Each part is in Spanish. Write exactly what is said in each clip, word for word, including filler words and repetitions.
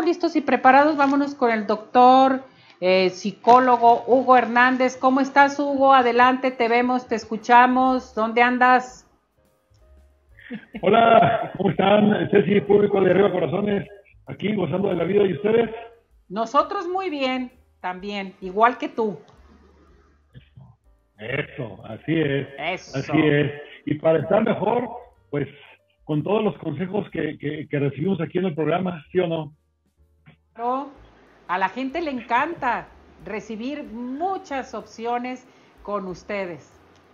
listos y preparados, vámonos con el doctor, eh, psicólogo Hugo Hernández. ¿Cómo estás, Hugo? Adelante, te vemos, te escuchamos. ¿Dónde andas? Hola, ¿cómo están? Ceci, público de Arriba Corazones, aquí gozando de la vida. ¿Y ustedes? Nosotros muy bien, también, igual que tú. Eso, así es, Eso. así es. Y para estar mejor, pues con todos los consejos que, que, que recibimos aquí en el programa, ¿sí o no? Claro, a la gente le encanta recibir muchas opciones con ustedes.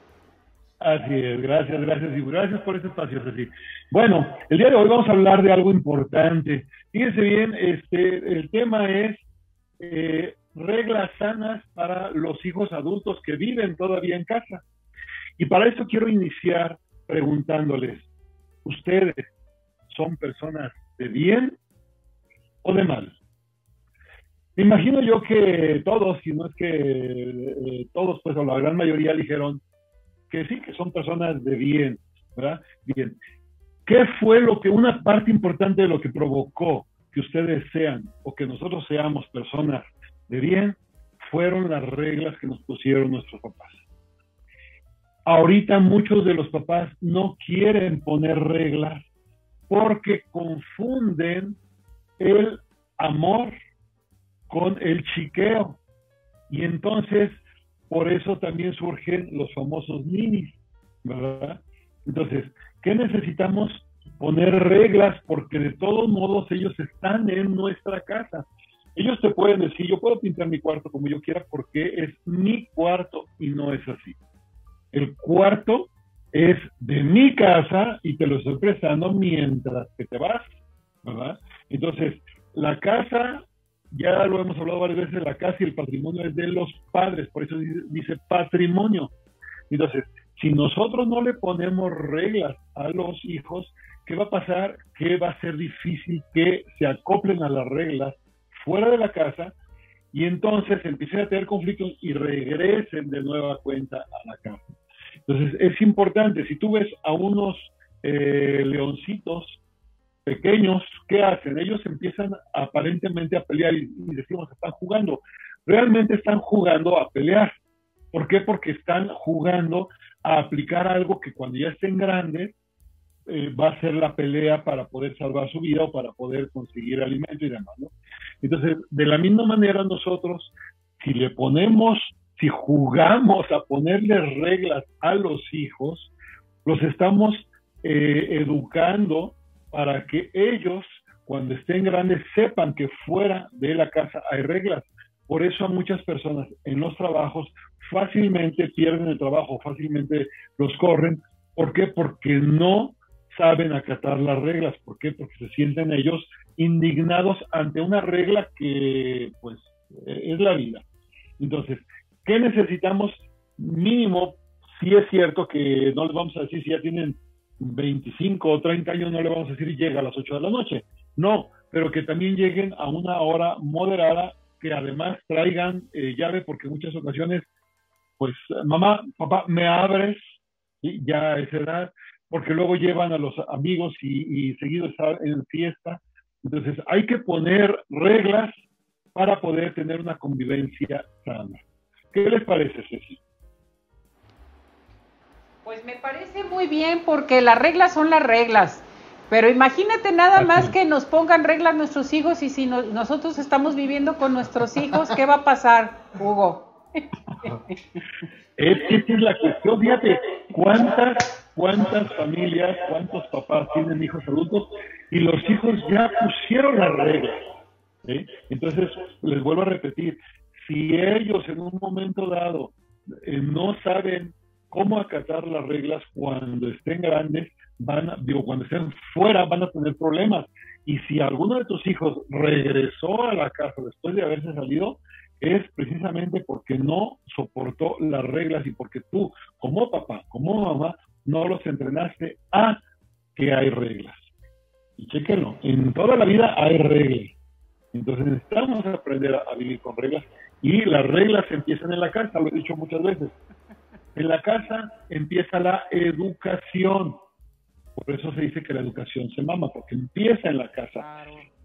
Así es, gracias, gracias y gracias por este espacio, Ceci. Bueno, el día de hoy vamos a hablar de algo importante. Fíjense bien, este, el tema es eh, reglas sanas para los hijos adultos que viven todavía en casa. Y para eso quiero iniciar preguntándoles, ¿ustedes son personas de bien o de mal? Me imagino yo que todos, si no es que eh, todos, pues o la gran mayoría dijeron que sí, que son personas de bien, ¿verdad? Bien. ¿Qué fue lo que, una parte importante de lo que provocó que ustedes sean o que nosotros seamos personas de bien? Fueron las reglas que nos pusieron nuestros papás. Ahorita muchos de los papás no quieren poner reglas porque confunden el amor con el chiqueo. Y entonces, por eso también surgen los famosos ninis, ¿verdad? Entonces, ¿qué necesitamos? Poner reglas, porque de todos modos ellos están en nuestra casa. Ellos te pueden decir, yo puedo pintar mi cuarto como yo quiera porque es mi cuarto, y no es así. El cuarto es de mi casa y te lo estoy prestando mientras que te vas, ¿verdad? Entonces, la casa, ya lo hemos hablado varias veces, la casa y el patrimonio es de los padres, por eso dice patrimonio. Entonces, si nosotros no le ponemos reglas a los hijos, ¿qué va a pasar? Que va a ser difícil que se acoplen a las reglas fuera de la casa y entonces empiecen a tener conflictos y regresen de nueva cuenta a la casa. Entonces, es importante, si tú ves a unos eh, leoncitos pequeños, ¿qué hacen? Ellos empiezan aparentemente a pelear y, y decimos, están jugando. Realmente están jugando a pelear. ¿Por qué? Porque están jugando a aplicar algo que cuando ya estén grandes eh, va a ser la pelea para poder salvar su vida o para poder conseguir alimento y demás, ¿no? Entonces, de la misma manera nosotros, si le ponemos, si jugamos a ponerle reglas a los hijos, los estamos eh, educando para que ellos, cuando estén grandes, sepan que fuera de la casa hay reglas. Por eso a muchas personas en los trabajos fácilmente pierden el trabajo, fácilmente los corren. ¿Por qué? Porque no saben acatar las reglas. ¿Por qué? Porque se sienten ellos indignados ante una regla que, pues, es la vida. Entonces, ¿qué necesitamos? Mínimo, sí es cierto que no les vamos a decir si ya tienen veinticinco o treinta años, no le vamos a decir llega a las ocho de la noche. No, pero que también lleguen a una hora moderada, que además traigan eh, llave, porque en muchas ocasiones, pues, mamá, papá, ¿me abres? ¿Sí? Ya a esa edad, porque luego llevan a los amigos y, y seguido están en fiesta. Entonces, hay que poner reglas para poder tener una convivencia sana. ¿Qué les parece, Ceci? Pues me parece muy bien porque las reglas son las reglas, pero imagínate nada Así más es. que nos pongan reglas nuestros hijos y si no, nosotros estamos viviendo con nuestros hijos, ¿qué va a pasar, Hugo? Es que esa es la cuestión, fíjate, ¿cuántas, cuántas familias, cuántos papás tienen hijos adultos y los hijos ya pusieron las reglas? ¿Sí? Entonces, les vuelvo a repetir, si ellos en un momento dado eh, no saben cómo acatar las reglas, cuando estén grandes, van a, digo, cuando estén fuera, van a tener problemas. Y si alguno de tus hijos regresó a la casa después de haberse salido, es precisamente porque no soportó las reglas y porque tú, como papá, como mamá, no los entrenaste a que hay reglas. Y chéquenlo, en toda la vida hay reglas. Entonces necesitamos aprender a, a vivir con reglas y las reglas empiezan en la casa, lo he dicho muchas veces. En la casa empieza la educación. Por eso se dice que la educación se mama, porque empieza en la casa. Claro.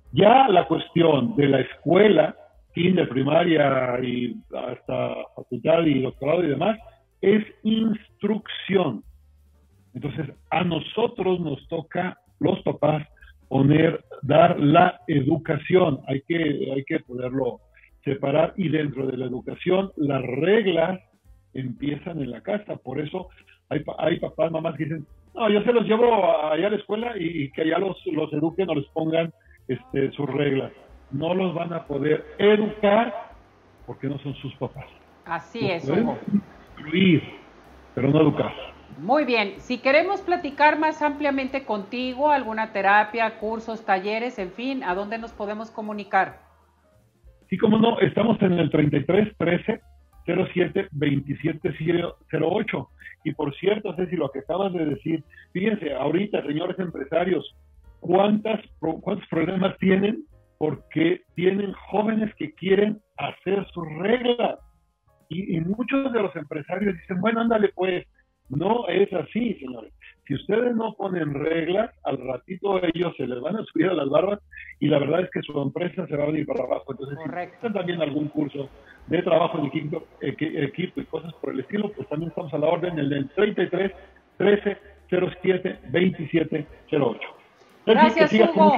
Ya la cuestión de la escuela, kinder, primaria y hasta facultad y doctorado y demás, es instrucción. Entonces, a nosotros nos toca, los papás, poner, dar la educación. Hay que, hay que poderlo separar, y dentro de la educación, las reglas empiezan en la casa. Por eso hay, hay papás, mamás que dicen, no, yo se los llevo allá a la escuela y, y que allá los, los eduquen o les pongan este, sus reglas. No los van a poder educar porque no son sus papás. Así los es, Hugo. Instruir, pero no educar. Muy bien, si queremos platicar más ampliamente contigo, alguna terapia, cursos, talleres, en fin, ¿a dónde nos podemos comunicar? Sí, cómo no, estamos en el treinta y tres trece cero siete veintisiete cero ocho. Y por cierto, Ceci, lo que acabas de decir, fíjense, ahorita, señores empresarios, ¿cuántas, cuántos problemas tienen? Porque tienen jóvenes que quieren hacer sus reglas. Y, y muchos de los empresarios dicen, bueno, ándale pues. No es así, señores. Si ustedes no ponen reglas, al ratito ellos se les van a subir a las barbas y la verdad es que su empresa se va a venir para abajo. Entonces, correcto, si necesitan también algún curso de trabajo en equipo, equipo y cosas por el estilo, pues también estamos a la orden en el treinta y tres trece cero siete veintisiete cero ocho. Gracias, que Hugo.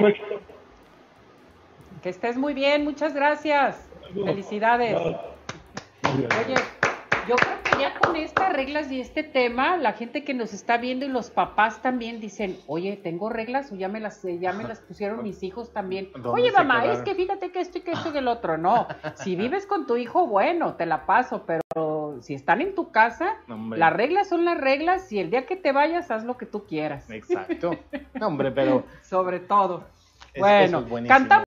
Que estés muy bien, muchas gracias. No, Felicidades. No, no, Oye, yo creo que ya con estas reglas y este tema, la gente que nos está viendo y los papás también dicen, oye, ¿tengo reglas o ya me las, ya me las pusieron mis hijos también? Oye, mamá, es que fíjate que esto y que esto y que el otro. No, si vives con tu hijo, bueno, te la paso, pero si están en tu casa, hombre, las reglas son las reglas y el día que te vayas, haz lo que tú quieras. Exacto. No, hombre, pero... Sobre todo. Es, bueno, cantamos.